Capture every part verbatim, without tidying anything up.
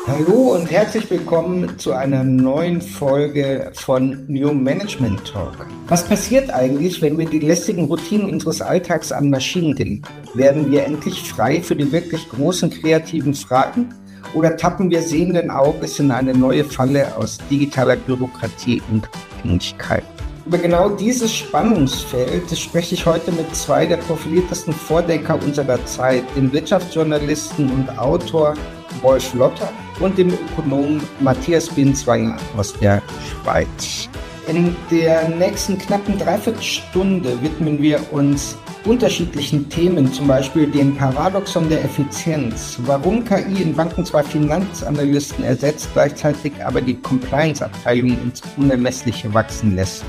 Hallo und herzlich willkommen zu einer neuen Folge von New Management Talk. Was passiert eigentlich, wenn wir die lästigen Routinen unseres Alltags an Maschinen delegieren? Werden wir endlich frei für die wirklich großen kreativen Fragen oder tappen wir sehenden Auges in eine neue Falle aus digitaler Bürokratie und Abhängigkeit? Über genau dieses Spannungsfeld spreche ich heute mit zwei der profiliertesten Vordenker unserer Zeit, dem Wirtschaftsjournalisten und Autor Wolf Lotter und dem Ökonomen Matthias Binswanger aus der Schweiz. In der nächsten knappen Dreiviertelstunde widmen wir uns unterschiedlichen Themen, zum Beispiel dem Paradoxon der Effizienz, warum K I in Banken zwar Finanzanalysten ersetzt, gleichzeitig aber die Compliance-Abteilung ins Unermessliche wachsen lässt.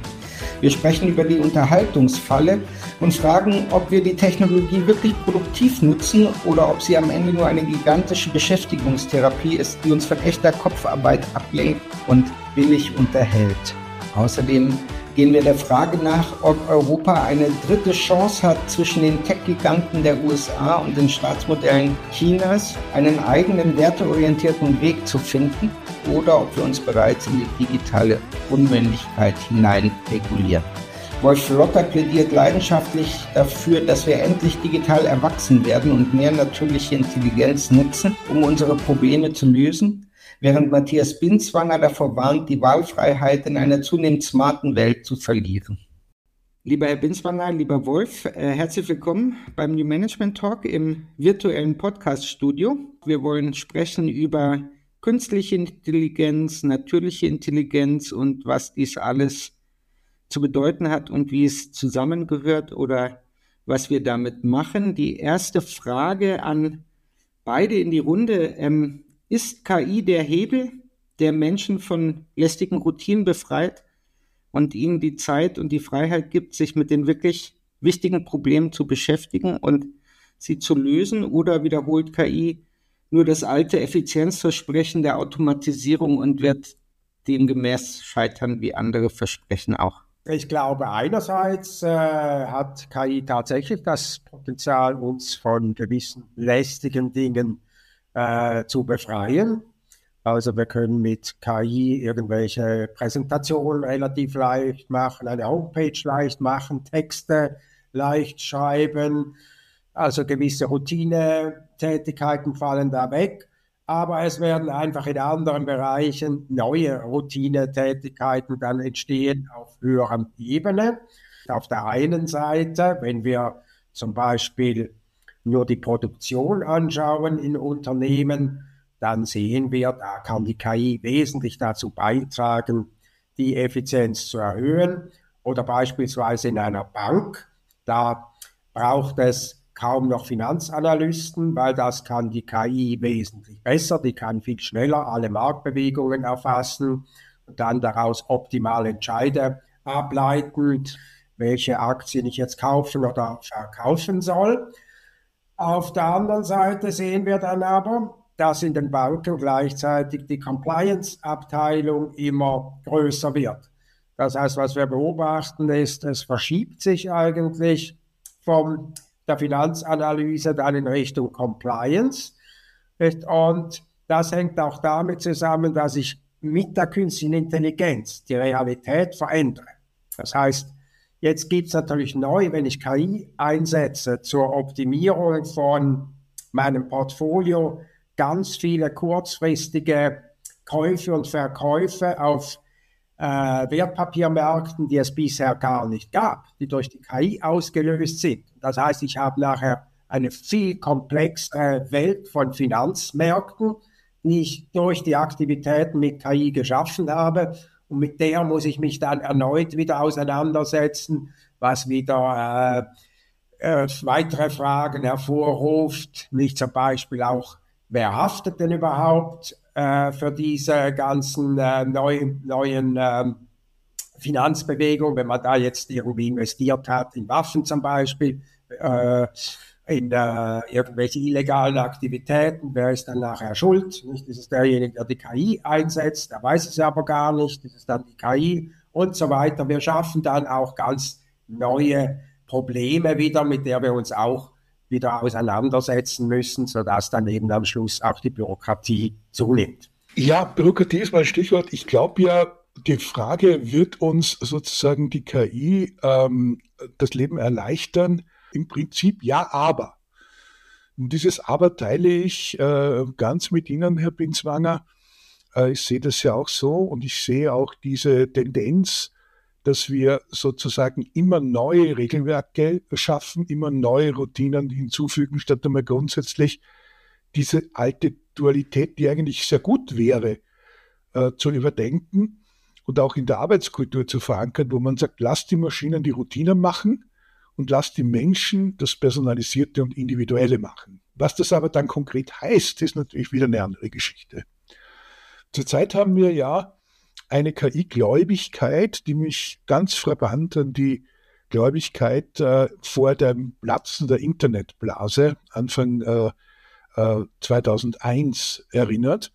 Wir sprechen über die Unterhaltungsfalle und fragen, ob wir die Technologie wirklich produktiv nutzen oder ob sie am Ende nur eine gigantische Beschäftigungstherapie ist, die uns von echter Kopfarbeit ablenkt und billig unterhält. Außerdem gehen wir der Frage nach, ob Europa eine dritte Chance hat, zwischen den Tech-Giganten der U S A und den Staatsmodellen Chinas einen eigenen werteorientierten Weg zu finden oder ob wir uns bereits in die digitale Unmündigkeit hinein regulieren. Wolf Lotter plädiert leidenschaftlich dafür, dass wir endlich digital erwachsen werden und mehr natürliche Intelligenz nutzen, um unsere Probleme zu lösen, während Matthias Binswanger davor warnt, die Wahlfreiheit in einer zunehmend smarten Welt zu verlieren. Lieber Herr Binswanger, lieber Wolf, äh, herzlich willkommen beim New Management Talk im virtuellen Podcast-Studio. Wir wollen sprechen über künstliche Intelligenz, natürliche Intelligenz und was dies alles zu bedeuten hat und wie es zusammengehört oder was wir damit machen. Die erste Frage an beide in die Runde. Ähm, ist K I der Hebel, der Menschen von lästigen Routinen befreit und ihnen die Zeit und die Freiheit gibt, sich mit den wirklich wichtigen Problemen zu beschäftigen und sie zu lösen? Oder wiederholt K I nur das alte Effizienzversprechen der Automatisierung und wird demgemäß scheitern wie andere Versprechen auch? Ich glaube, einerseits äh, hat K I tatsächlich das Potenzial, uns von gewissen lästigen Dingen äh, zu befreien. Also wir können mit K I irgendwelche Präsentationen relativ leicht machen, eine Homepage leicht machen, Texte leicht schreiben. Also gewisse Routinetätigkeiten fallen da weg. Aber es werden einfach in anderen Bereichen neue Routinetätigkeiten dann entstehen auf höherer Ebene. Auf der einen Seite, wenn wir zum Beispiel nur die Produktion anschauen in Unternehmen, dann sehen wir, da kann die K I wesentlich dazu beitragen, die Effizienz zu erhöhen. Oder beispielsweise in einer Bank, da braucht es kaum noch Finanzanalysten, weil das kann die K I wesentlich besser. Die kann viel schneller alle Marktbewegungen erfassen und dann daraus optimale Entscheide ableiten, welche Aktien ich jetzt kaufen oder verkaufen soll. Auf der anderen Seite sehen wir dann aber, dass in den Banken gleichzeitig die Compliance-Abteilung immer größer wird. Das heißt, was wir beobachten ist, es verschiebt sich eigentlich vom der Finanzanalyse dann in Richtung Compliance. Und das hängt auch damit zusammen, dass ich mit der künstlichen Intelligenz die Realität verändere. Das heißt, jetzt gibt es natürlich neu, wenn ich K I einsetze zur Optimierung von meinem Portfolio, ganz viele kurzfristige Käufe und Verkäufe auf äh, Wertpapiermärkten, die es bisher gar nicht gab, die durch die K I ausgelöst sind. Das heißt, ich habe nachher eine viel komplexere Welt von Finanzmärkten, die ich durch die Aktivitäten mit K I geschaffen habe. Und mit der muss ich mich dann erneut wieder auseinandersetzen, was wieder äh, äh, weitere Fragen hervorruft. Nicht zum Beispiel auch, wer haftet denn überhaupt äh, für diese ganzen äh, neuen, neuen äh, Finanzbewegungen, wenn man da jetzt irgendwie investiert hat in Waffen zum Beispiel, äh, in äh, irgendwelche illegalen Aktivitäten, wer ist dann nachher schuld? Nicht? Ist es derjenige, der die K I einsetzt, der weiß es aber gar nicht, ist es dann die K I und so weiter. Wir schaffen dann auch ganz neue Probleme wieder, mit der wir uns auch wieder auseinandersetzen müssen, sodass dann eben am Schluss auch die Bürokratie zunimmt. Ja, Bürokratie ist mein Stichwort. Ich glaube ja, die Frage, wird uns sozusagen die K I ähm, das Leben erleichtern? Im Prinzip ja, aber. Und dieses Aber teile ich äh, ganz mit Ihnen, Herr Binswanger. Äh, ich sehe das ja auch so und ich sehe auch diese Tendenz, dass wir sozusagen immer neue Regelwerke schaffen, immer neue Routinen hinzufügen, statt einmal grundsätzlich diese alte Dualität, die eigentlich sehr gut wäre, äh, zu überdenken und auch in der Arbeitskultur zu verankern, wo man sagt, lasst die Maschinen die Routinen machen und lasst die Menschen das Personalisierte und Individuelle machen. Was das aber dann konkret heißt, ist natürlich wieder eine andere Geschichte. Zurzeit haben wir ja eine K I-Gläubigkeit, die mich ganz frappant an die Gläubigkeit äh, vor dem Platzen der Internetblase Anfang äh, äh, zweitausendeins erinnert,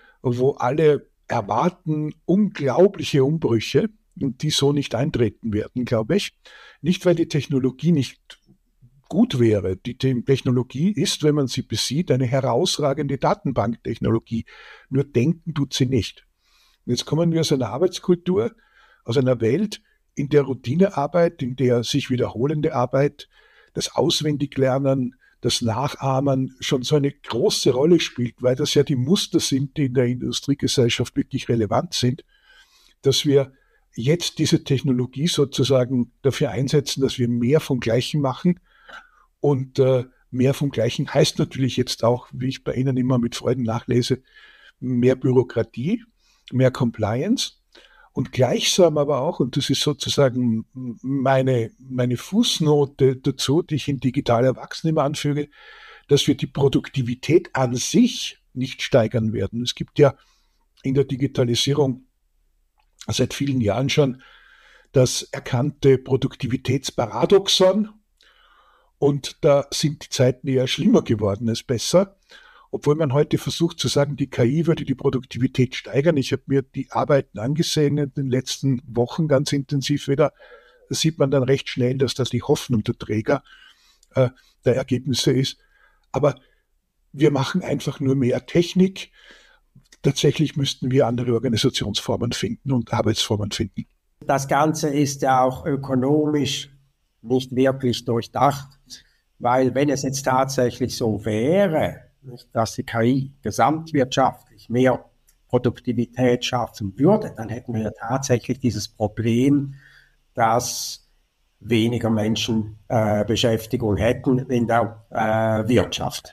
wo alle erwarten unglaubliche Umbrüche und die so nicht eintreten werden, glaube ich. Nicht, weil die Technologie nicht gut wäre. Die Technologie ist, wenn man sie besieht, eine herausragende Datenbanktechnologie. Nur denken tut sie nicht. Und jetzt kommen wir aus einer Arbeitskultur, aus einer Welt, in der Routinearbeit, in der sich wiederholende Arbeit, das Auswendiglernen, das Nachahmen schon so eine große Rolle spielt, weil das ja die Muster sind, die in der Industriegesellschaft wirklich relevant sind, dass wir jetzt diese Technologie sozusagen dafür einsetzen, dass wir mehr vom Gleichen machen. Und äh, mehr vom Gleichen heißt natürlich jetzt auch, wie ich bei Ihnen immer mit Freuden nachlese, mehr Bürokratie, mehr Compliance und gleichsam aber auch, und das ist sozusagen meine, meine Fußnote dazu, die ich in Digital Erwachsene immer anfüge, dass wir die Produktivität an sich nicht steigern werden. Es gibt ja in der Digitalisierung seit vielen Jahren schon das erkannte Produktivitätsparadoxon. Und da sind die Zeiten eher schlimmer geworden als besser. Obwohl man heute versucht zu sagen, die K I würde die Produktivität steigern. Ich habe mir die Arbeiten angesehen in den letzten Wochen ganz intensiv wieder. Da sieht man dann recht schnell, dass das die Hoffnung der Träger äh, der Ergebnisse ist. Aber wir machen einfach nur mehr Technik. Tatsächlich müssten wir andere Organisationsformen finden und Arbeitsformen finden. Das Ganze ist ja auch ökonomisch nicht wirklich durchdacht, weil wenn es jetzt tatsächlich so wäre, dass die K I gesamtwirtschaftlich mehr Produktivität schaffen würde, dann hätten wir ja tatsächlich dieses Problem, dass weniger Menschen äh, Beschäftigung hätten in der äh, Wirtschaft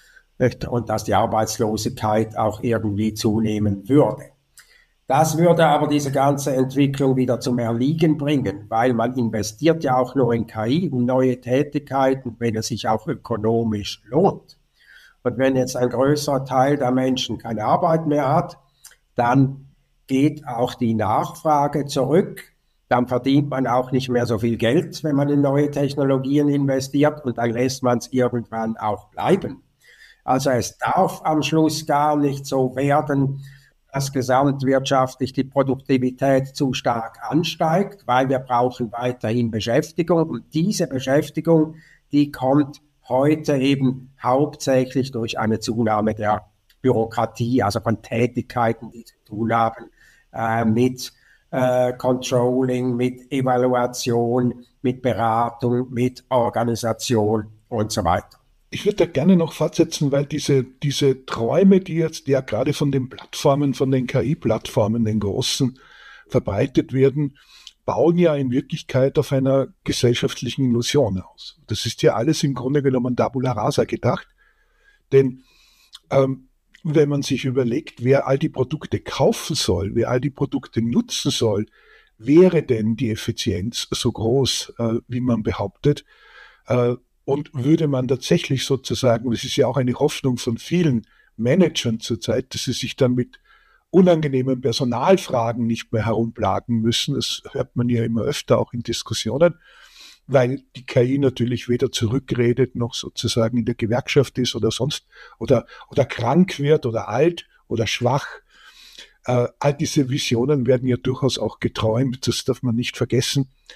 und dass die Arbeitslosigkeit auch irgendwie zunehmen würde. Das würde aber diese ganze Entwicklung wieder zum Erliegen bringen, weil man investiert ja auch nur in K I, in neue Tätigkeiten, wenn es sich auch ökonomisch lohnt. Und wenn jetzt ein größerer Teil der Menschen keine Arbeit mehr hat, dann geht auch die Nachfrage zurück. Dann verdient man auch nicht mehr so viel Geld, wenn man in neue Technologien investiert und dann lässt man es irgendwann auch bleiben. Also es darf am Schluss gar nicht so werden, dass gesamtwirtschaftlich die Produktivität zu stark ansteigt, weil wir brauchen weiterhin Beschäftigung. Und diese Beschäftigung, die kommt heute eben hauptsächlich durch eine Zunahme der Bürokratie, also von Tätigkeiten, die zu tun haben äh, mit äh, Controlling, mit Evaluation, mit Beratung, mit Organisation und so weiter. Ich würde da gerne noch fortsetzen, weil diese, diese Träume, die jetzt ja gerade von den Plattformen, von den K I-Plattformen, den großen, verbreitet werden, bauen ja in Wirklichkeit auf einer gesellschaftlichen Illusion aus. Das ist ja alles im Grunde genommen Tabula rasa gedacht. Denn ähm, wenn man sich überlegt, wer all die Produkte kaufen soll, wer all die Produkte nutzen soll, wäre denn die Effizienz so groß, äh, wie man behauptet, äh, und würde man tatsächlich sozusagen, das ist ja auch eine Hoffnung von vielen Managern zurzeit, dass sie sich dann mit unangenehmen Personalfragen nicht mehr herumplagen müssen. Das hört man ja immer öfter auch in Diskussionen, weil die K I natürlich weder zurückredet noch sozusagen in der Gewerkschaft ist oder sonst oder, oder krank wird oder alt oder schwach. Äh, all diese Visionen werden ja durchaus auch geträumt, das darf man nicht vergessen.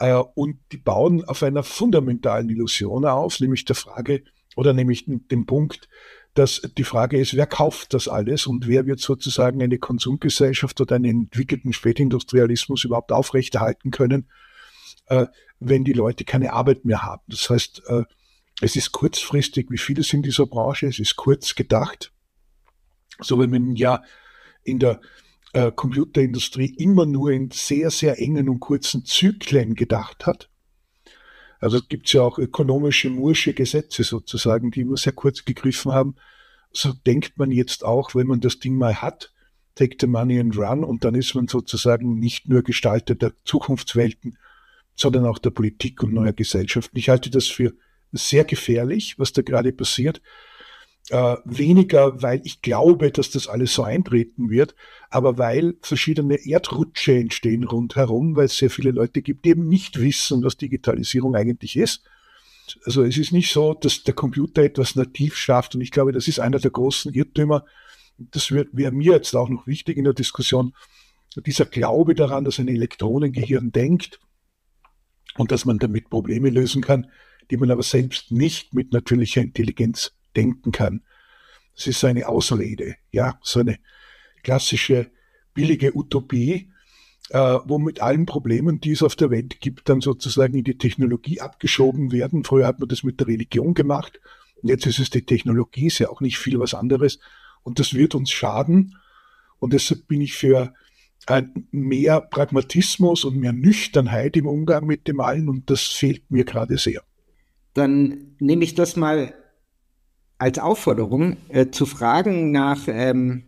äh, und die bauen auf einer fundamentalen Illusion auf, nämlich der Frage, oder nämlich dem Punkt, dass die Frage ist, wer kauft das alles und wer wird sozusagen eine Konsumgesellschaft oder einen entwickelten Spätindustrialismus überhaupt aufrechterhalten können, äh, wenn die Leute keine Arbeit mehr haben. Das heißt, äh, es ist kurzfristig, wie vieles in dieser Branche, es ist kurz gedacht. So wie man ja in der äh, Computerindustrie immer nur in sehr, sehr engen und kurzen Zyklen gedacht hat. Also es gibt ja auch ökonomische Moore'sche Gesetze sozusagen, die immer sehr kurz gegriffen haben. So denkt man jetzt auch, wenn man das Ding mal hat, take the money and run, und dann ist man sozusagen nicht nur Gestalter der Zukunftswelten, sondern auch der Politik und neuer Gesellschaften. Ich halte das für sehr gefährlich, was da gerade passiert. Äh, weniger, weil ich glaube, dass das alles so eintreten wird, aber weil verschiedene Erdrutsche entstehen rundherum, weil es sehr viele Leute gibt, die eben nicht wissen, was Digitalisierung eigentlich ist. Also es ist nicht so, dass der Computer etwas nativ schafft, und ich glaube, das ist einer der großen Irrtümer. Das wäre mir jetzt auch noch wichtig in der Diskussion, dieser Glaube daran, dass ein Elektronengehirn denkt und dass man damit Probleme lösen kann, die man aber selbst nicht mit natürlicher Intelligenz denken kann. Das ist so eine Ausrede, ja, so eine klassische billige Utopie, äh, wo mit allen Problemen, die es auf der Welt gibt, dann sozusagen in die Technologie abgeschoben werden. Früher hat man das mit der Religion gemacht, und jetzt ist es die Technologie, ist ja auch nicht viel was anderes, und das wird uns schaden, und deshalb bin ich für äh, mehr Pragmatismus und mehr Nüchternheit im Umgang mit dem allen, und das fehlt mir gerade sehr. Dann nehme ich das mal als Aufforderung, äh, zu fragen nach ähm,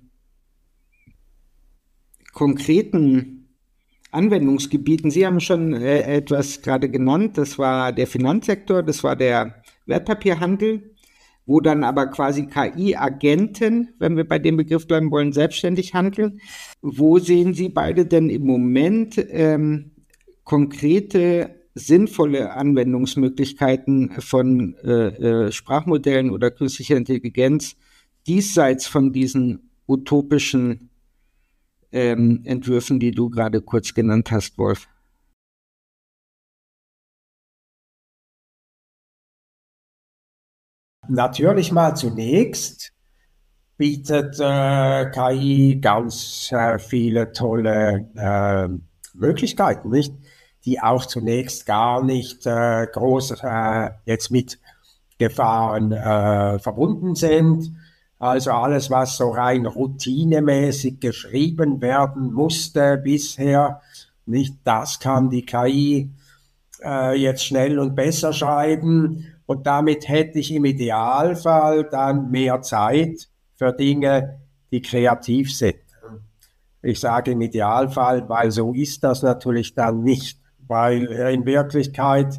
konkreten Anwendungsgebieten. Sie haben schon äh, etwas gerade genannt, das war der Finanzsektor, das war der Wertpapierhandel, wo dann aber quasi K I-Agenten, wenn wir bei dem Begriff bleiben wollen, selbstständig handeln. Wo sehen Sie beide denn im Moment ähm, konkrete sinnvolle Anwendungsmöglichkeiten von äh, äh, Sprachmodellen oder künstlicher Intelligenz diesseits von diesen utopischen ähm, Entwürfen, die du gerade kurz genannt hast, Wolf? Natürlich mal zunächst bietet äh, K I ganz äh, viele tolle äh, Möglichkeiten, nicht? Die auch zunächst gar nicht äh, groß äh, jetzt mit Gefahren äh, verbunden sind. Also alles, was so rein routinemäßig geschrieben werden musste bisher, nicht, das kann die K I äh, jetzt schnell und besser schreiben. Und damit hätte ich im Idealfall dann mehr Zeit für Dinge, die kreativ sind. Ich sage im Idealfall, weil so ist das natürlich dann nicht. Weil in Wirklichkeit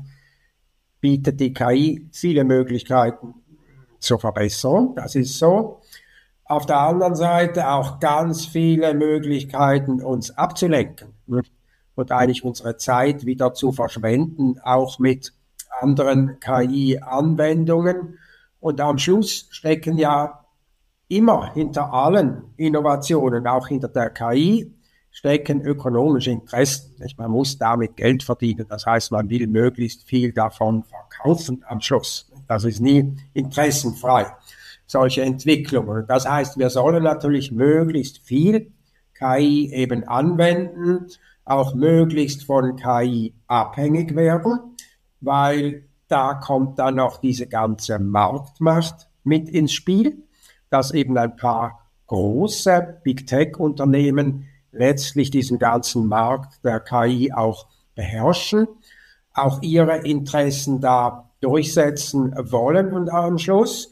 bietet die K I viele Möglichkeiten zur Verbesserung, das ist so. Auf der anderen Seite auch ganz viele Möglichkeiten, uns abzulenken und eigentlich unsere Zeit wieder zu verschwenden, auch mit anderen K I-Anwendungen. Und am Schluss stecken ja immer hinter allen Innovationen, auch hinter der K I, stecken ökonomische Interessen. Man muss damit Geld verdienen. Das heißt, man will möglichst viel davon verkaufen am Schluss. Das ist nie interessenfrei, solche Entwicklungen. Das heißt, wir sollen natürlich möglichst viel K I eben anwenden, auch möglichst von K I abhängig werden, weil da kommt dann auch diese ganze Marktmacht mit ins Spiel, dass eben ein paar große Big Tech-Unternehmen letztlich diesen ganzen Markt der K I auch beherrschen, auch ihre Interessen da durchsetzen wollen und am Schluss.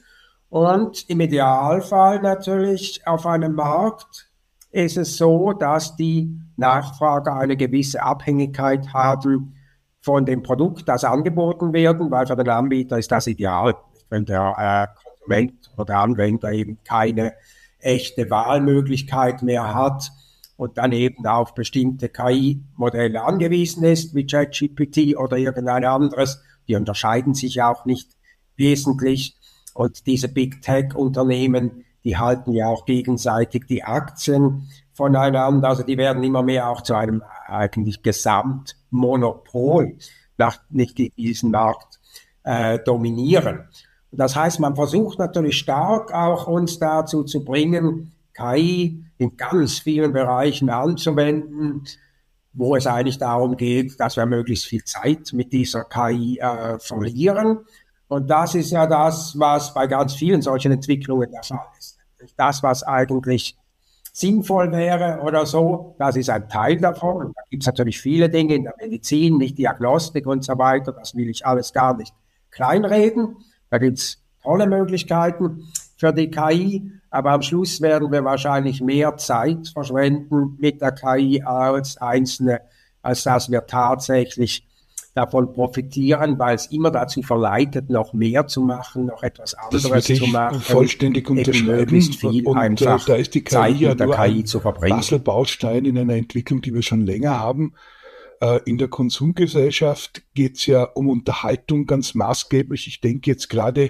Und im Idealfall natürlich auf einem Markt ist es so, dass die Nachfrager eine gewisse Abhängigkeit haben von dem Produkt, das angeboten werden, weil für den Anbieter ist das ideal. Wenn der äh, Konsument oder der Anwender eben keine echte Wahlmöglichkeit mehr hat und dann eben auf bestimmte K I-Modelle angewiesen ist, wie ChatGPT oder irgendein anderes, die unterscheiden sich auch nicht wesentlich. Und diese Big Tech-Unternehmen, die halten ja auch gegenseitig die Aktien voneinander, also die werden immer mehr auch zu einem eigentlich Gesamtmonopol, nach, nicht in diesen Markt äh, dominieren. Das heißt, man versucht natürlich stark auch uns dazu zu bringen, K I in ganz vielen Bereichen anzuwenden, wo es eigentlich darum geht, dass wir möglichst viel Zeit mit dieser K I äh, verlieren. Und das ist ja das, was bei ganz vielen solchen Entwicklungen der Fall ist. Das, was eigentlich sinnvoll wäre oder so, das ist ein Teil davon. Und da gibt es natürlich viele Dinge in der Medizin, nicht Diagnostik und so weiter. Das will ich alles gar nicht kleinreden. Da gibt es tolle Möglichkeiten für die K I, aber am Schluss werden wir wahrscheinlich mehr Zeit verschwenden mit der K I als Einzelne, als dass wir tatsächlich davon profitieren, weil es immer dazu verleitet, noch mehr zu machen, noch etwas anderes zu machen. Vollständig unterschreiben. Möglichst viel und einfach da ist die K I Zeit ja mit der nur K I ein zu verbringen. Puzzlebaustein in einer Entwicklung, die wir schon länger haben. In der Konsumgesellschaft geht es ja um Unterhaltung ganz maßgeblich. Ich denke jetzt gerade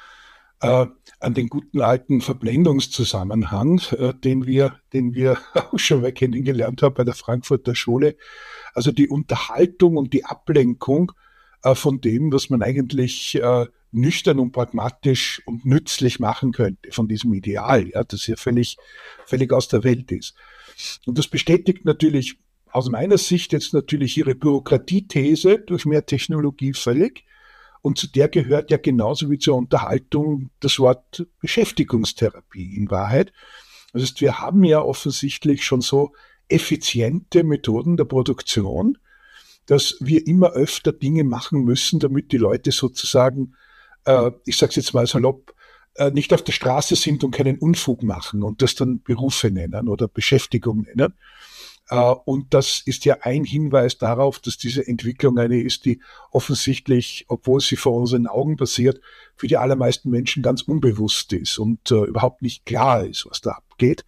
äh, an den guten alten Verblendungszusammenhang, äh, den wir, den wir auch schon mal kennengelernt haben bei der Frankfurter Schule. Also die Unterhaltung und die Ablenkung äh, von dem, was man eigentlich äh, nüchtern und pragmatisch und nützlich machen könnte, von diesem Ideal, ja, das ja völlig, völlig aus der Welt ist. Und das bestätigt natürlich aus meiner Sicht jetzt natürlich ihre Bürokratiethese durch mehr Technologie völlig. Und zu der gehört ja genauso wie zur Unterhaltung das Wort Beschäftigungstherapie in Wahrheit. Das heißt, wir haben ja offensichtlich schon so effiziente Methoden der Produktion, dass wir immer öfter Dinge machen müssen, damit die Leute sozusagen, äh, ich sage es jetzt mal salopp, äh, nicht auf der Straße sind und keinen Unfug machen und das dann Berufe nennen oder Beschäftigung nennen. Uh, und das ist ja ein Hinweis darauf, dass diese Entwicklung eine ist, die offensichtlich, obwohl sie vor unseren Augen passiert, für die allermeisten Menschen ganz unbewusst ist und uh, überhaupt nicht klar ist, was da abgeht.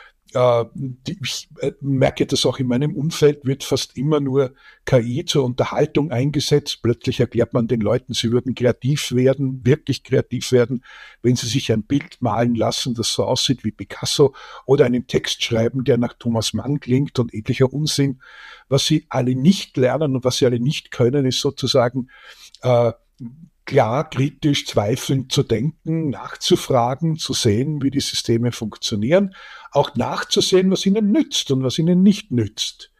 Uh, die, ich äh, merke das auch in meinem Umfeld, wird fast immer nur K I zur Unterhaltung eingesetzt. Plötzlich erklärt man den Leuten, sie würden kreativ werden, wirklich kreativ werden, wenn sie sich ein Bild malen lassen, das so aussieht wie Picasso, oder einen Text schreiben, der nach Thomas Mann klingt und etlicher Unsinn. Was sie alle nicht lernen und was sie alle nicht können, ist sozusagen äh, klar, kritisch, zweifelnd zu denken, nachzufragen, zu sehen, wie die Systeme funktionieren, auch nachzusehen, was ihnen nützt und was ihnen nicht nützt.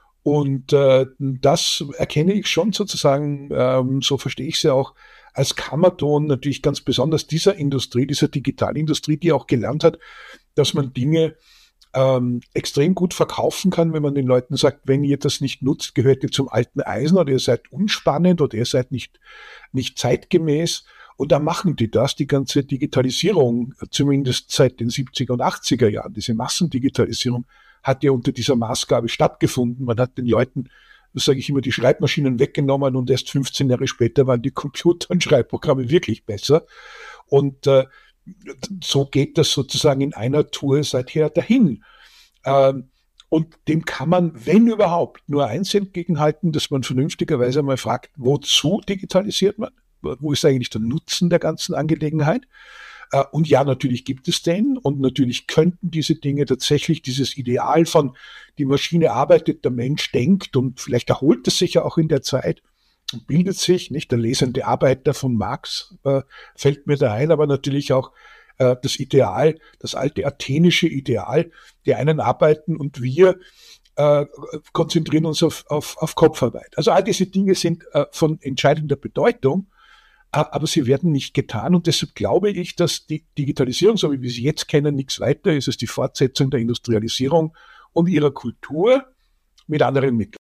Und äh, das erkenne ich schon sozusagen, ähm, so verstehe ich es ja auch, als Kammerton natürlich ganz besonders dieser Industrie, dieser Digitalindustrie, die auch gelernt hat, dass man Dinge ähm, extrem gut verkaufen kann, wenn man den Leuten sagt, wenn ihr das nicht nutzt, gehört ihr zum alten Eisen oder ihr seid unspannend oder ihr seid nicht, nicht zeitgemäß. Und da machen die das, die ganze Digitalisierung, zumindest seit den siebziger und achtziger Jahren, diese Massendigitalisierung hat ja unter dieser Maßgabe stattgefunden. Man hat den Leuten, das sage ich immer, die Schreibmaschinen weggenommen und erst fünfzehn Jahre später waren die Computer- und Schreibprogramme wirklich besser. Und äh, so geht das sozusagen in einer Tour seither dahin. Ähm, und dem kann man, wenn überhaupt, nur eins entgegenhalten, dass man vernünftigerweise mal fragt, wozu digitalisiert man? Wo ist eigentlich der Nutzen der ganzen Angelegenheit? Äh, und ja, natürlich gibt es den und natürlich könnten diese Dinge tatsächlich dieses Ideal von die Maschine arbeitet, der Mensch denkt und vielleicht erholt es sich ja auch in der Zeit, bildet sich, nicht der lesende Arbeiter von Marx äh, fällt mir da ein, aber natürlich auch äh, das Ideal, das alte athenische Ideal, die einen arbeiten und wir äh, konzentrieren uns auf, auf, auf Kopfarbeit. Also all diese Dinge sind äh, von entscheidender Bedeutung, äh, aber sie werden nicht getan und deshalb glaube ich, dass die Digitalisierung, so wie wir sie jetzt kennen, nichts weiter ist als die Fortsetzung der Industrialisierung und ihrer Kultur mit anderen Mitteln.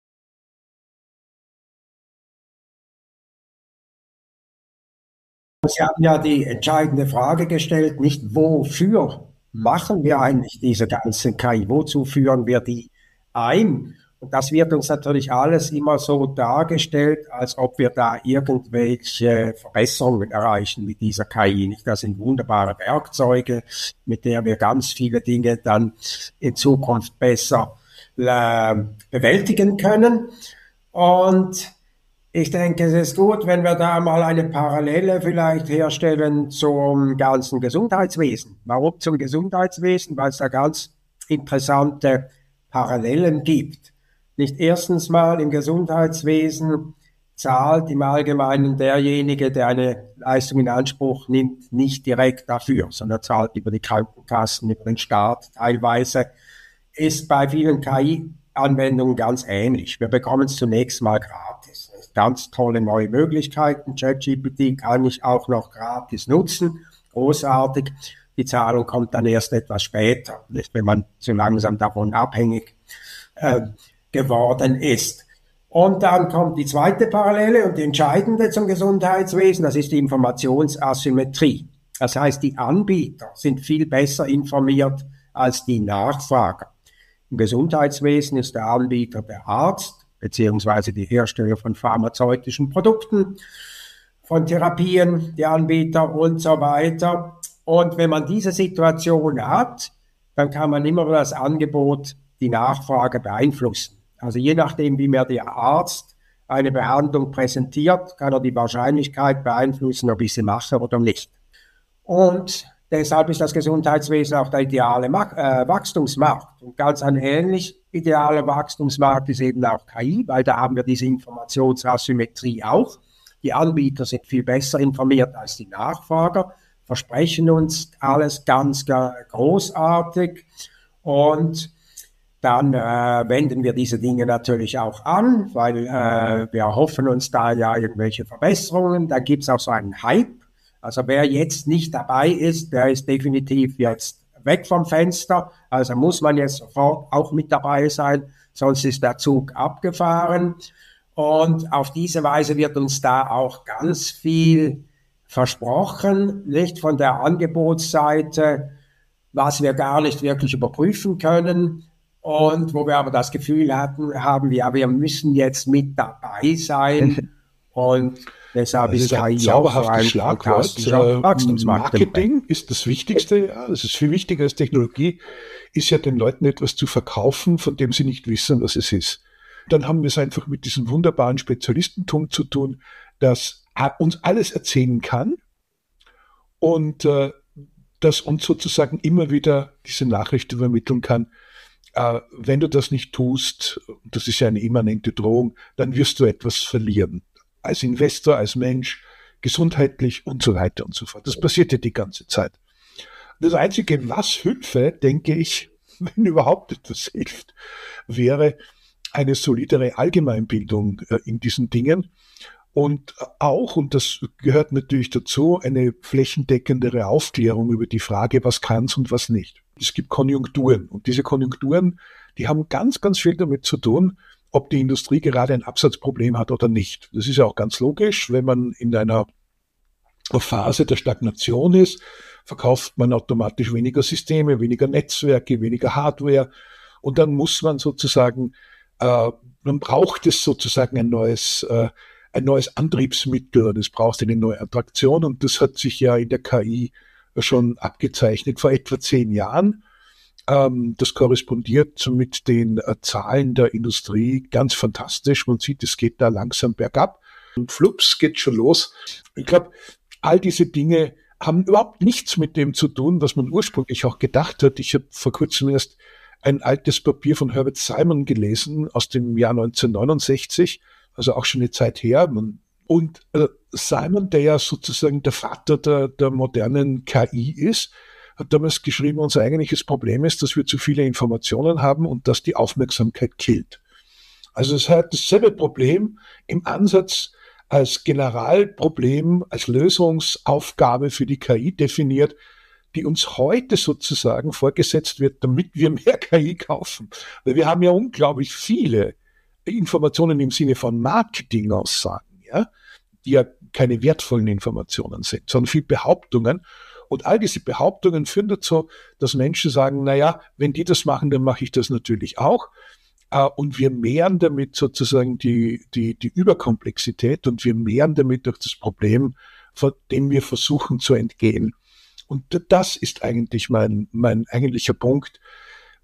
Sie haben ja die entscheidende Frage gestellt, nicht wofür machen wir eigentlich diese ganzen K I, wozu führen wir die ein? Und das wird uns natürlich alles immer so dargestellt, als ob wir da irgendwelche Verbesserungen erreichen mit dieser K I. Nicht? Das sind wunderbare Werkzeuge, mit der wir ganz viele Dinge dann in Zukunft besser äh, bewältigen können. Und Ich denke, es ist gut, wenn wir da mal eine Parallele vielleicht herstellen zum ganzen Gesundheitswesen. Warum zum Gesundheitswesen? Weil es da ganz interessante Parallelen gibt. Nicht erstens mal im Gesundheitswesen zahlt im Allgemeinen derjenige, der eine Leistung in Anspruch nimmt, nicht direkt dafür, sondern zahlt über die Krankenkassen, über den Staat teilweise. Ist bei vielen K I-Anwendungen ganz ähnlich. Wir bekommen es zunächst mal gratis. Ganz tolle neue Möglichkeiten. ChatGPT kann ich auch noch gratis nutzen. Großartig. Die Zahlung kommt dann erst etwas später, wenn man so langsam davon abhängig äh, geworden ist. Und dann kommt die zweite Parallele und die entscheidende zum Gesundheitswesen, das ist die Informationsasymmetrie. Das heißt, die Anbieter sind viel besser informiert als die Nachfrager. Im Gesundheitswesen ist der Anbieter der Arzt, beziehungsweise die Hersteller von pharmazeutischen Produkten, von Therapien, die Anbieter und so weiter. Und wenn man diese Situation hat, dann kann man immer das Angebot, die Nachfrage beeinflussen. Also je nachdem, wie mir der Arzt eine Behandlung präsentiert, kann er die Wahrscheinlichkeit beeinflussen, ob ich sie mache oder nicht. Und deshalb ist das Gesundheitswesen auch der ideale äh, Wachstumsmarkt. Und ganz ein ähnlich idealer Wachstumsmarkt ist eben auch K I, weil da haben wir diese Informationsasymmetrie auch. Die Anbieter sind viel besser informiert als die Nachfrager, versprechen uns alles ganz, ganz großartig und dann äh, wenden wir diese Dinge natürlich auch an, weil äh, wir hoffen uns da ja irgendwelche Verbesserungen. Da gibt es auch so einen Hype. Also wer jetzt nicht dabei ist, der ist definitiv jetzt weg vom Fenster. Also muss man jetzt sofort auch mit dabei sein, sonst ist der Zug abgefahren. Und auf diese Weise wird uns da auch ganz viel versprochen, nicht von der Angebotsseite, was wir gar nicht wirklich überprüfen können. Und wo wir aber das Gefühl hatten, haben wir, wir müssen jetzt mit dabei sein. Und deshalb das ist ein zauberhaftes Schlagwort. Marketing ist das Wichtigste. Ja, das ist viel wichtiger als Technologie. Ist ja den Leuten etwas zu verkaufen, von dem sie nicht wissen, was es ist. Dann haben wir es einfach mit diesem wunderbaren Spezialistentum zu tun, das uns alles erzählen kann und äh, das uns sozusagen immer wieder diese Nachricht übermitteln kann. Äh, wenn du das nicht tust, das ist ja eine immanente Drohung, dann wirst du etwas verlieren. Als Investor, als Mensch, gesundheitlich und so weiter und so fort. Das passiert ja die ganze Zeit. Das Einzige, was hilfe, denke ich, wenn überhaupt etwas hilft, wäre eine solidere Allgemeinbildung äh, in diesen Dingen und auch, und das gehört natürlich dazu, eine flächendeckendere Aufklärung über die Frage, was kann's und was nicht. Es gibt Konjunkturen und diese Konjunkturen, die haben ganz, ganz viel damit zu tun, ob die Industrie gerade ein Absatzproblem hat oder nicht. Das ist ja auch ganz logisch, wenn man in einer Phase der Stagnation ist, verkauft man automatisch weniger Systeme, weniger Netzwerke, weniger Hardware und dann muss man sozusagen, äh, man braucht es sozusagen ein neues, äh, ein neues Antriebsmittel und es braucht eine neue Attraktion und das hat sich ja in der K I schon abgezeichnet vor etwa zehn Jahren. Ähm, das korrespondiert mit den äh, Zahlen der Industrie ganz fantastisch. Man sieht, es geht da langsam bergab und flups geht schon los. Ich glaube, all diese Dinge haben überhaupt nichts mit dem zu tun, was man ursprünglich auch gedacht hat. Ich habe vor kurzem erst ein altes Papier von Herbert Simon gelesen aus dem Jahr neunzehnhundertneunundsechzig, also auch schon eine Zeit her. Und äh, Simon, der ja sozusagen der Vater der, der modernen K I ist, hat damals geschrieben, unser eigentliches Problem ist, dass wir zu viele Informationen haben und dass die Aufmerksamkeit killt. Also es hat dasselbe Problem im Ansatz als Generalproblem, als Lösungsaufgabe für die K I definiert, die uns heute sozusagen vorgesetzt wird, damit wir mehr K I kaufen. Weil wir haben ja unglaublich viele Informationen im Sinne von Marketingaussagen, ja, die ja keine wertvollen Informationen sind, sondern viel Behauptungen. Und all diese Behauptungen führen dazu, dass Menschen sagen, naja, wenn die das machen, dann mache ich das natürlich auch. Und wir mehren damit sozusagen die, die, die Überkomplexität und wir mehren damit durch das Problem, vor dem wir versuchen zu entgehen. Und das ist eigentlich mein, mein eigentlicher Punkt.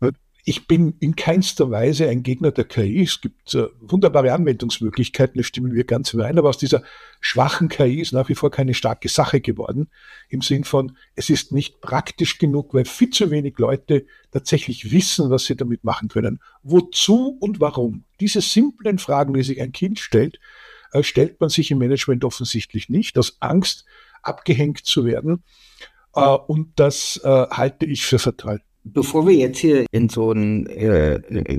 Ich bin in keinster Weise ein Gegner der K I. Es gibt äh, wunderbare Anwendungsmöglichkeiten, das stimmen wir ganz überein, aber aus dieser schwachen K I ist nach wie vor keine starke Sache geworden, im Sinn von, es ist nicht praktisch genug, weil viel zu wenig Leute tatsächlich wissen, was sie damit machen können. Wozu und warum? Diese simplen Fragen, die sich ein Kind stellt, äh, stellt man sich im Management offensichtlich nicht, aus Angst, abgehängt zu werden. Äh, und das äh, halte ich für fatal. Bevor wir jetzt hier in so einen äh, äh,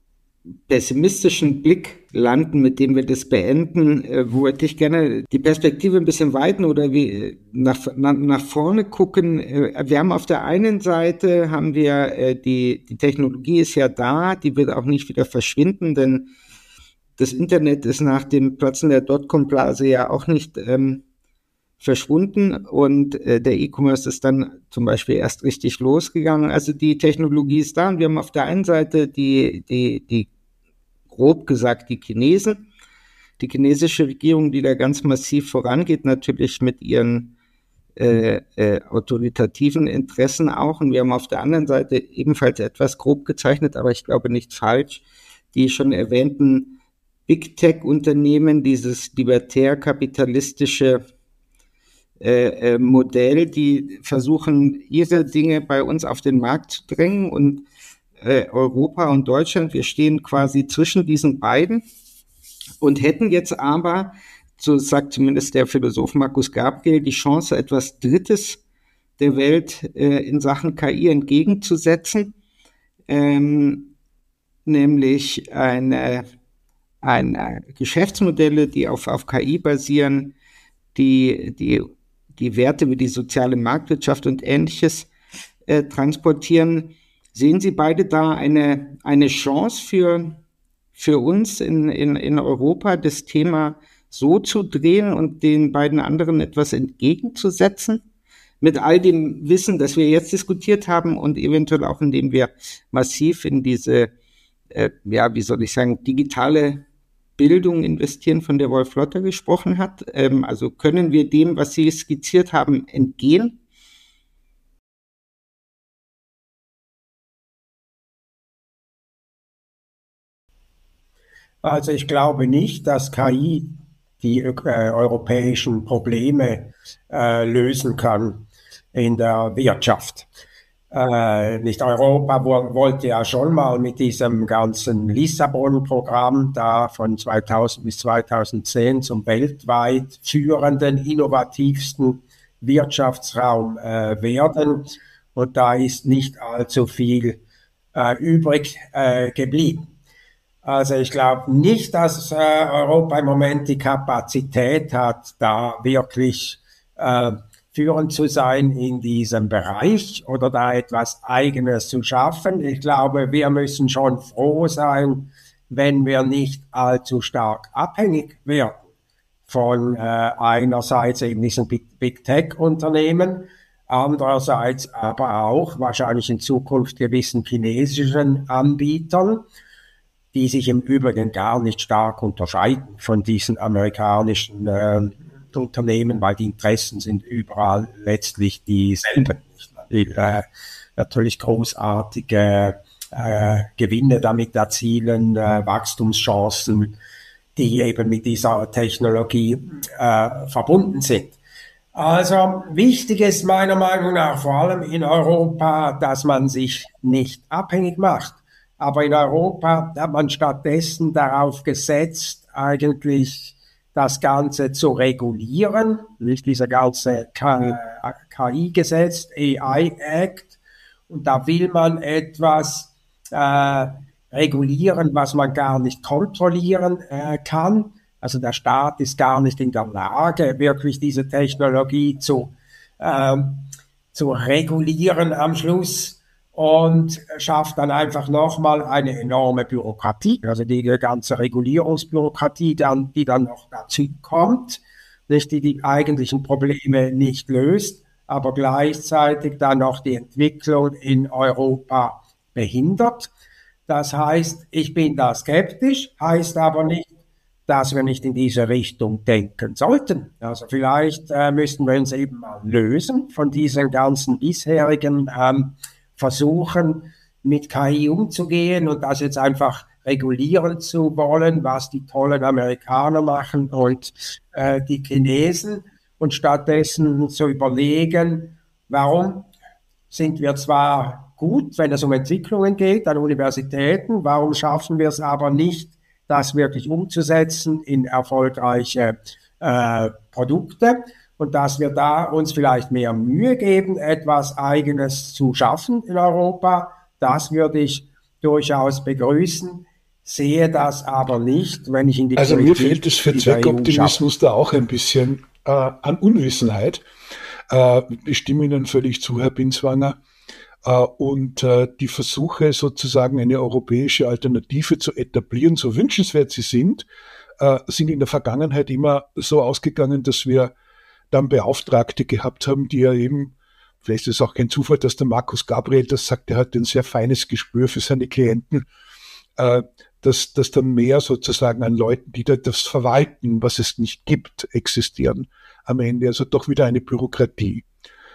pessimistischen Blick landen, mit dem wir das beenden, äh, wollte ich gerne die Perspektive ein bisschen weiten oder wie nach, nach, nach vorne gucken. Äh, wir haben auf der einen Seite haben wir äh, die, die Technologie ist ja da, die wird auch nicht wieder verschwinden, denn das Internet ist nach dem Platzen der Dotcom-Blase ja auch nicht ähm, verschwunden und äh, der E-Commerce ist dann zum Beispiel erst richtig losgegangen. Also die Technologie ist da und wir haben auf der einen Seite die, die, die grob gesagt die Chinesen, die chinesische Regierung, die da ganz massiv vorangeht, natürlich mit ihren äh, äh, autoritativen Interessen auch. Und wir haben auf der anderen Seite ebenfalls etwas grob gezeichnet, aber ich glaube nicht falsch, die schon erwähnten Big Tech-Unternehmen, dieses libertär-kapitalistische Äh, äh, Modell, die versuchen, ihre Dinge bei uns auf den Markt zu drängen und äh, Europa und Deutschland, wir stehen quasi zwischen diesen beiden und hätten jetzt aber, so sagt zumindest der Philosoph Markus Gabriel, die Chance, etwas Drittes der Welt äh, in Sachen K I entgegenzusetzen, ähm, nämlich eine, eine Geschäftsmodelle, die auf, auf K I basieren, die, die die Werte wie die soziale Marktwirtschaft und Ähnliches äh, transportieren. Sehen Sie beide da eine, eine Chance für, für uns in, in, in Europa, das Thema so zu drehen und den beiden anderen etwas entgegenzusetzen? Mit all dem Wissen, das wir jetzt diskutiert haben und eventuell auch indem wir massiv in diese, äh, ja, wie soll ich sagen, digitale Bildung investieren, von der Wolf Lotter gesprochen hat. Ähm, also können wir dem, was Sie skizziert haben, entgehen? Also ich glaube nicht, dass K I die äh, europäischen Probleme äh, lösen kann in der Wirtschaft. Äh, nicht Europa wo, wollte ja schon mal mit diesem ganzen Lissabon-Programm da von zweitausend bis zweitausendzehn zum weltweit führenden, innovativsten Wirtschaftsraum äh, werden. Und da ist nicht allzu viel äh, übrig äh, geblieben. Also ich glaube nicht, dass äh, Europa im Moment die Kapazität hat, da wirklich äh, führend zu sein in diesem Bereich oder da etwas Eigenes zu schaffen. Ich glaube, wir müssen schon froh sein, wenn wir nicht allzu stark abhängig werden von äh, einerseits eben diesen Big, Big Tech-Unternehmen, andererseits aber auch wahrscheinlich in Zukunft gewissen chinesischen Anbietern, die sich im Übrigen gar nicht stark unterscheiden von diesen amerikanischen äh, Unternehmen, weil die Interessen sind überall letztlich dieselben. Die, äh, natürlich großartige äh, Gewinne damit erzielen, äh, Wachstumschancen, die eben mit dieser Technologie äh, verbunden sind. Also wichtig ist meiner Meinung nach vor allem in Europa, dass man sich nicht abhängig macht. Aber in Europa hat man stattdessen darauf gesetzt, eigentlich das Ganze zu regulieren, nicht dieser ganze K I-Gesetz, A I-Act. Und da will man etwas äh, regulieren, was man gar nicht kontrollieren äh, kann. Also der Staat ist gar nicht in der Lage, wirklich diese Technologie zu, äh, zu regulieren am Schluss. Und schafft dann einfach nochmal eine enorme Bürokratie, also die ganze Regulierungsbürokratie, dann, die dann noch dazu kommt, nicht, die die eigentlichen Probleme nicht löst, aber gleichzeitig dann noch die Entwicklung in Europa behindert. Das heißt, ich bin da skeptisch, heißt aber nicht, dass wir nicht in diese Richtung denken sollten. Also vielleicht äh, müssten wir uns eben mal lösen von diesen ganzen bisherigen ähm, Versuchen, mit K I umzugehen und das jetzt einfach regulieren zu wollen, was die tollen Amerikaner machen und äh, die Chinesen, und stattdessen zu überlegen, warum sind wir zwar gut, wenn es um Entwicklungen geht an Universitäten, warum schaffen wir es aber nicht, das wirklich umzusetzen in erfolgreiche äh, Produkte, und dass wir da uns vielleicht mehr Mühe geben, etwas Eigenes zu schaffen in Europa. Das würde ich durchaus begrüßen, sehe das aber nicht, wenn ich in die Also Politik mir fehlt es für Zweckoptimismus da auch ein bisschen äh, an Unwissenheit. Äh, ich stimme Ihnen völlig zu, Herr Binswanger. Äh, und äh, die Versuche, sozusagen eine europäische Alternative zu etablieren, so wünschenswert sie sind, äh, sind in der Vergangenheit immer so ausgegangen, dass wir dann Beauftragte gehabt haben, die ja eben, vielleicht ist es auch kein Zufall, dass der Markus Gabriel das sagt, er hat ein sehr feines Gespür für seine Klienten, äh, dass, dass dann mehr sozusagen an Leuten, die da das verwalten, was es nicht gibt, existieren am Ende. Also doch wieder eine Bürokratie.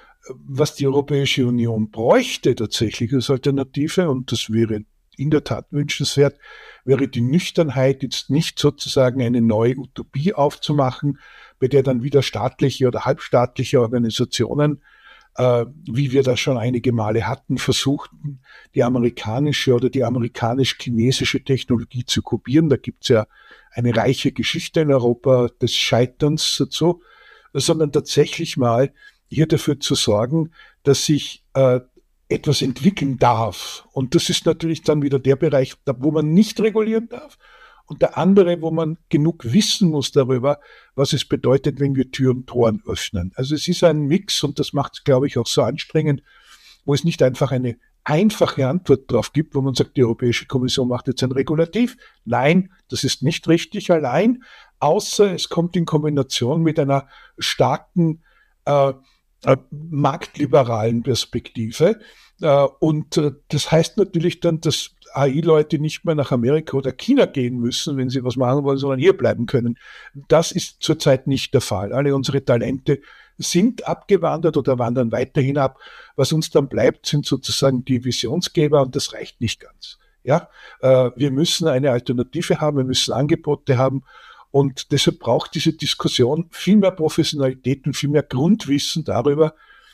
Was die Europäische Union bräuchte tatsächlich als Alternative, und das wäre in der Tat wünschenswert, wäre die Nüchternheit, jetzt nicht sozusagen eine neue Utopie aufzumachen, bei der dann wieder staatliche oder halbstaatliche Organisationen, äh, wie wir das schon einige Male hatten, versuchten, die amerikanische oder die amerikanisch-chinesische Technologie zu kopieren. Da gibt es ja eine reiche Geschichte in Europa des Scheiterns dazu, sondern tatsächlich mal hier dafür zu sorgen, dass sich äh, etwas entwickeln darf. Und das ist natürlich dann wieder der Bereich, wo man nicht regulieren darf, und der andere, wo man genug wissen muss darüber, was es bedeutet, wenn wir Türen und Toren öffnen. Also es ist ein Mix, und das macht es, glaube ich, auch so anstrengend, wo es nicht einfach eine einfache Antwort drauf gibt, wo man sagt, die Europäische Kommission macht jetzt ein Regulativ. Nein, das ist nicht richtig allein, außer es kommt in Kombination mit einer starken äh, äh, marktliberalen Perspektive. Äh, und äh, das heißt natürlich dann, dass A I-Leute nicht mehr nach Amerika oder China gehen müssen, wenn sie was machen wollen, sondern hier bleiben können. Das ist zurzeit nicht der Fall. Alle unsere Talente sind abgewandert oder wandern weiterhin ab. Was uns dann bleibt, sind sozusagen die Visionsgeber, und das reicht nicht ganz. Ja, äh, wir müssen eine Alternative haben, wir müssen Angebote haben, und deshalb braucht diese Diskussion viel mehr Professionalität und viel mehr Grundwissen darüber,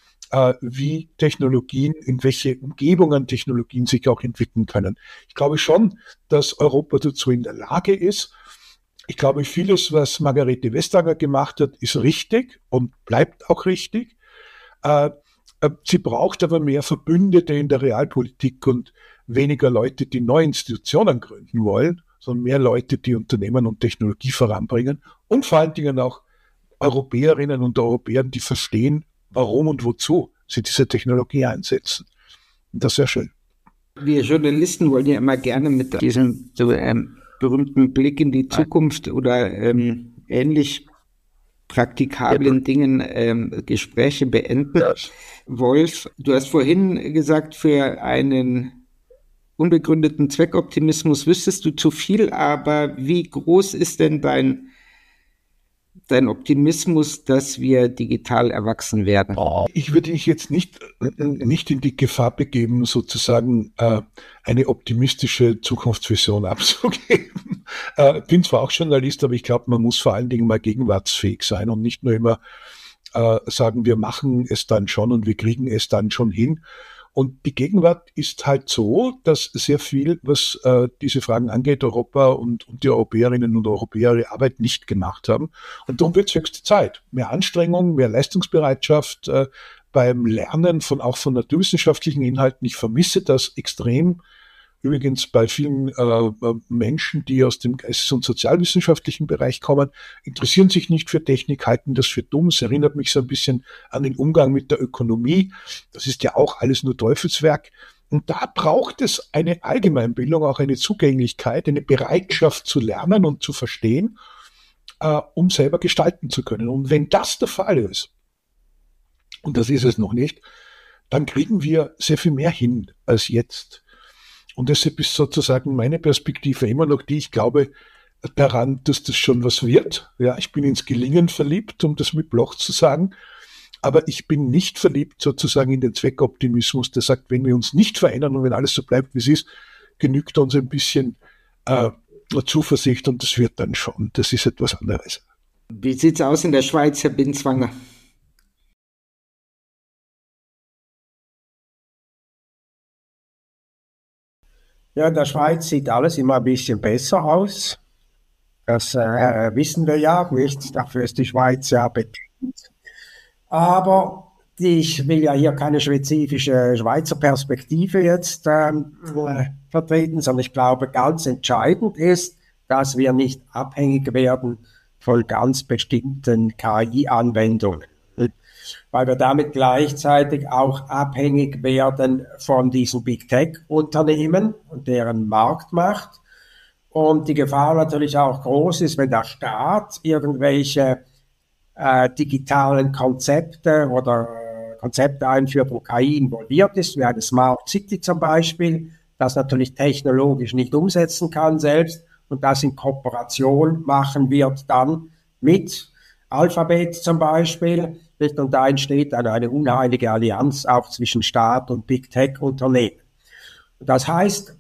wie Technologien, in welche Umgebungen Technologien sich auch entwickeln können. Ich glaube schon, dass Europa dazu in der Lage ist. Ich glaube, vieles, was Margarete Vestager gemacht hat, ist richtig und bleibt auch richtig. Sie braucht aber mehr Verbündete in der Realpolitik und weniger Leute, die neue Institutionen gründen wollen, sondern mehr Leute, die Unternehmen und Technologie voranbringen, und vor allen Dingen auch Europäerinnen und Europäer, die verstehen, warum und wozu sie diese Technologie einsetzen. Und das ist sehr schön. Wir Journalisten wollen ja immer gerne mit diesem so, ähm, berühmten Blick in die Zukunft oder ähm, ähnlich praktikablen ja. Dingen ähm, Gespräche beenden. Ja. Wolf, du hast vorhin gesagt, für einen unbegründeten Zweckoptimismus wüsstest du zu viel, aber wie groß ist denn dein dein Optimismus, dass wir digital erwachsen werden? Ich würde mich jetzt nicht, nicht in die Gefahr begeben, sozusagen äh, eine optimistische Zukunftsvision abzugeben. Ich äh, bin zwar auch Journalist, aber ich glaube, man muss vor allen Dingen mal gegenwartsfähig sein und nicht nur immer äh, sagen, wir machen es dann schon und wir kriegen es dann schon hin. Und die Gegenwart ist halt so, dass sehr viel, was äh, diese Fragen angeht, Europa und, und die Europäerinnen und Europäer ihre Arbeit nicht gemacht haben. Und darum wird es höchste Zeit. Mehr Anstrengung, mehr Leistungsbereitschaft äh, beim Lernen von auch von naturwissenschaftlichen Inhalten. Ich vermisse das extrem. Übrigens bei vielen äh, Menschen, die aus dem geistes- und sozialwissenschaftlichen Bereich kommen, interessieren sich nicht für Technik, halten das für dumm. Es erinnert mich so ein bisschen an den Umgang mit der Ökonomie. Das ist ja auch alles nur Teufelswerk. Und da braucht es eine Allgemeinbildung, auch eine Zugänglichkeit, eine Bereitschaft zu lernen und zu verstehen, äh, um selber gestalten zu können. Und wenn das der Fall ist, und das ist es noch nicht, dann kriegen wir sehr viel mehr hin als jetzt. Und deshalb ist sozusagen meine Perspektive immer noch die, ich glaube daran, dass das schon was wird. Ja, ich bin ins Gelingen verliebt, um das mit Bloch zu sagen. aber ich bin nicht verliebt sozusagen in den Zweckoptimismus, der sagt, wenn wir uns nicht verändern und wenn alles so bleibt, wie es ist, genügt uns ein bisschen äh, Zuversicht und das wird dann schon. Das ist etwas anderes. Wie sieht es aus in der Schweiz, Herr Binswanger? Ja, in der Schweiz sieht alles immer ein bisschen besser aus. Das äh, wissen wir ja nicht. Dafür ist die Schweiz ja bekannt. Aber ich will ja hier keine spezifische Schweizer Perspektive jetzt ähm, äh, vertreten, sondern ich glaube, ganz entscheidend ist, dass wir nicht abhängig werden von ganz bestimmten K I-Anwendungen, weil wir damit gleichzeitig auch abhängig werden von diesen Big Tech-Unternehmen und deren Marktmacht. Und die Gefahr natürlich auch groß ist, wenn der Staat irgendwelche äh, digitalen Konzepte oder äh, Konzepte einführt, wo K I involviert ist, wie eine Smart City zum Beispiel, das natürlich technologisch nicht umsetzen kann selbst und das in Kooperation machen wird dann mit Alphabet zum Beispiel. Und da entsteht dann eine unheilige Allianz auch zwischen Staat und Big Tech-Unternehmen. Das heißt,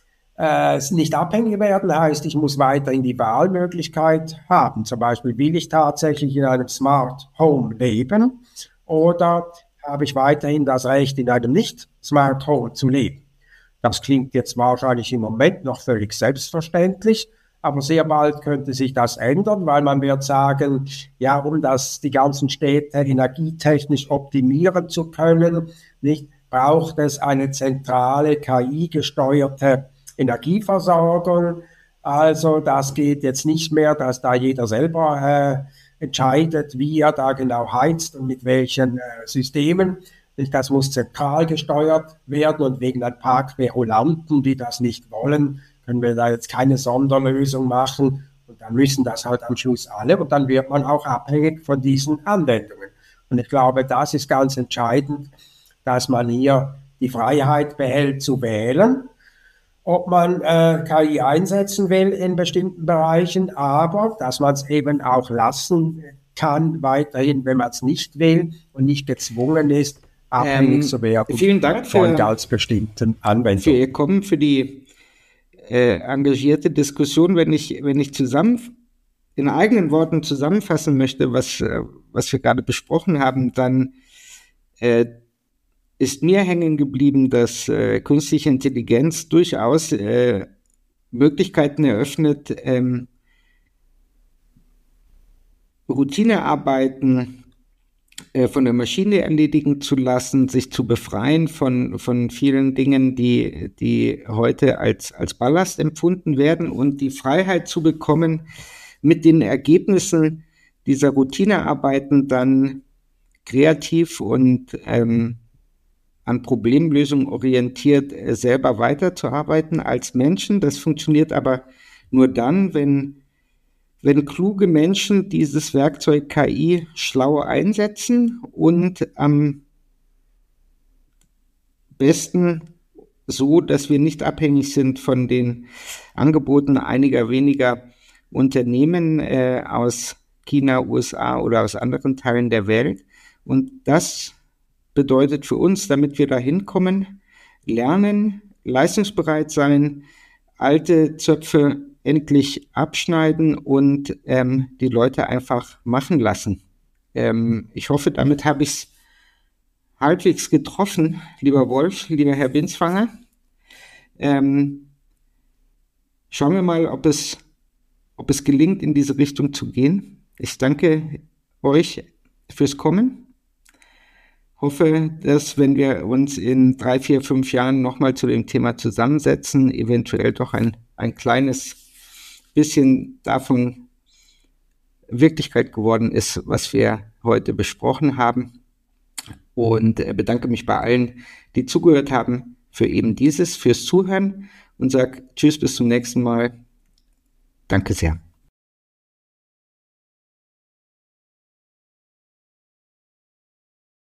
äh, nicht abhängig werden heißt, ich muss weiterhin die Wahlmöglichkeit haben. Zum Beispiel, will ich tatsächlich in einem Smart Home leben oder habe ich weiterhin das Recht, in einem nicht-Smart Home zu leben? Das klingt jetzt wahrscheinlich im Moment noch völlig selbstverständlich, aber sehr bald könnte sich das ändern, weil man wird sagen, ja, um das die ganzen Städte energietechnisch optimieren zu können, nicht, braucht es eine zentrale K I-gesteuerte Energieversorgung. Also das geht jetzt nicht mehr, dass da jeder selber äh, entscheidet, wie er da genau heizt und mit welchen äh, Systemen. Das muss zentral gesteuert werden und wegen ein paar Querulanten, die das nicht wollen, können wir da jetzt keine Sonderlösung machen und dann müssen das halt am Schluss alle und dann wird man auch abhängig von diesen Anwendungen. Und ich glaube, das ist ganz entscheidend, dass man hier die Freiheit behält zu wählen, ob man äh, K I einsetzen will in bestimmten Bereichen, aber dass man es eben auch lassen kann weiterhin, wenn man es nicht will und nicht gezwungen ist, abhängig ähm, zu werden vielen Dank von für, ganz bestimmten Anwendungen. Für Ihr Kommen, für die äh, engagierte Diskussion. Wenn ich, wenn ich zusammen in eigenen Worten zusammenfassen möchte, was, äh, was wir gerade besprochen haben, dann äh, ist mir hängen geblieben, dass äh, künstliche Intelligenz durchaus äh, Möglichkeiten eröffnet, ähm, Routinearbeiten äh, von der Maschine erledigen zu lassen, sich zu befreien von, von vielen Dingen, die, die heute als, als Ballast empfunden werden und die Freiheit zu bekommen, mit den Ergebnissen dieser Routinearbeiten dann kreativ und ähm, an Problemlösungen orientiert äh, selber weiterzuarbeiten als Menschen. Das funktioniert aber nur dann, wenn, wenn kluge Menschen dieses Werkzeug K I schlau einsetzen und am besten so, dass wir nicht abhängig sind von den Angeboten einiger weniger Unternehmen äh, aus China, U S A oder aus anderen Teilen der Welt. Und das bedeutet für uns, damit wir da hinkommen, lernen, leistungsbereit sein, alte Zöpfe endlich abschneiden und ähm, die Leute einfach machen lassen. Ähm, ich hoffe, damit habe ich es halbwegs getroffen, lieber Wolf, lieber Herr Binswanger. Ähm, schauen wir mal, ob es, ob es gelingt, in diese Richtung zu gehen. Ich danke euch fürs Kommen. Hoffe, dass, wenn wir uns in drei, vier, fünf Jahren nochmal zu dem Thema zusammensetzen, eventuell doch ein, ein kleines bisschen davon Wirklichkeit geworden ist, was wir heute besprochen haben. Und bedanke mich bei allen, die zugehört haben, für eben dieses, fürs Zuhören und sage Tschüss, bis zum nächsten Mal. Danke sehr.